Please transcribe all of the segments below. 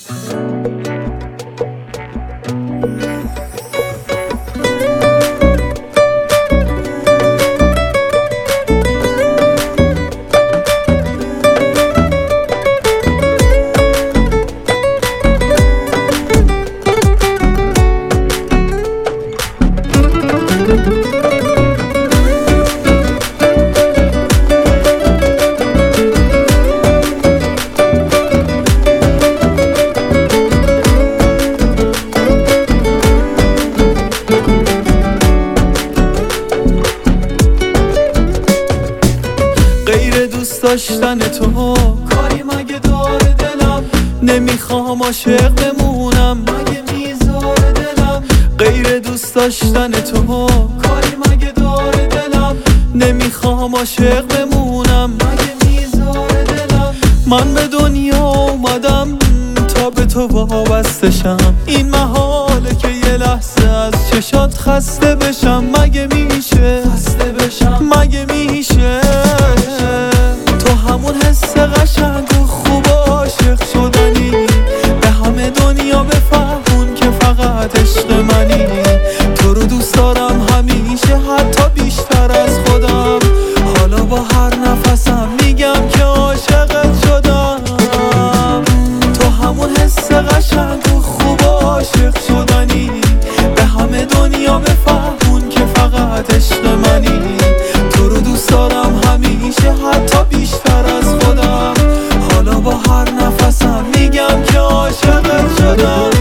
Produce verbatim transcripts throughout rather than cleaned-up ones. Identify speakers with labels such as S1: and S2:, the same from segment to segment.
S1: غیر دوست داشتن تو کاری مگه داره دلم، نمیخوام عاشق بمونم مگه میذاره دلم. غیر دوست داشتن تو کاری مگه داره دلم، نمیخوام عاشق بمونم مگه میذاره دلم. من به دنیا اومدم تا به تو وابسته شم، این محاله که یه لحظه از چشات خسته بشم. مگه میشه خسته بشم مگه میشه تو همون حس قشنگ و خوب و عاشق شدنی، به همه دنیا بفهمون که فقط عشق منی. تو رو دوست دارم همیشه حتی بیشتر از خودم، حالا با هر نفسم میگم که عاشقت شدم. تو همون حس قشنگ و خوب و عاشق شدنی، به همه دنیا بفهمون که فقط عشق منی. تو رو دوست دارم همیشه حتی بیشتر از خودم، حالا با هر نفسم میگم که عاشقت شدم.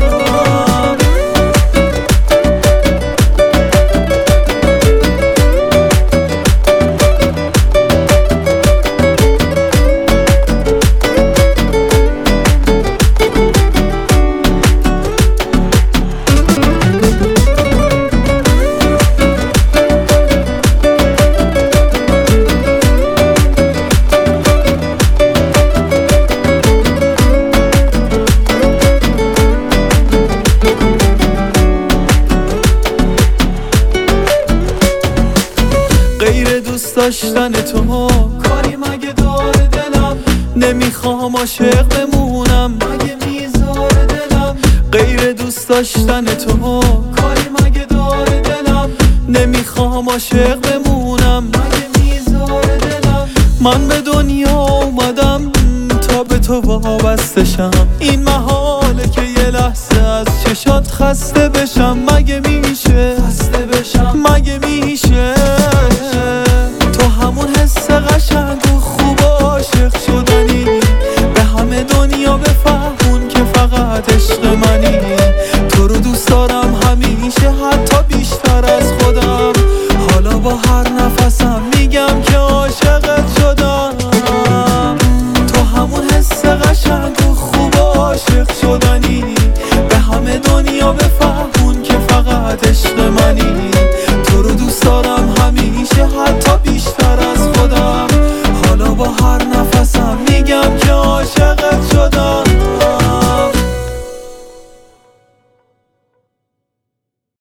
S1: غیر دوست داشتن تو کاری مگه داره دلم، نمیخوام عاشق بمونم مگه میذاره دلم. غیر دوست داشتن تو کاری مگه داره دلم، نمیخوام عاشق بمونم مگه میذاره دلم. من به دنیا اومدم تا به تو وابسته شم، این محاله که یه لحظه از چشات خسته بشم. مگه میشه خسته بشم مگه میشه تو همون حس قشنگ و خوب و عاشق شدنی، به همه دنیا بفهمون که فقط عشق منی. تو رو دوست دارم همیشه حتی بیشتر از خودم، حالا با هر نفسم میگم که عاشقت شدم. تو همون حس قشنگ و خوب و عاشق شدنی، به همه دنیا بفهمون که فقط عشق منی.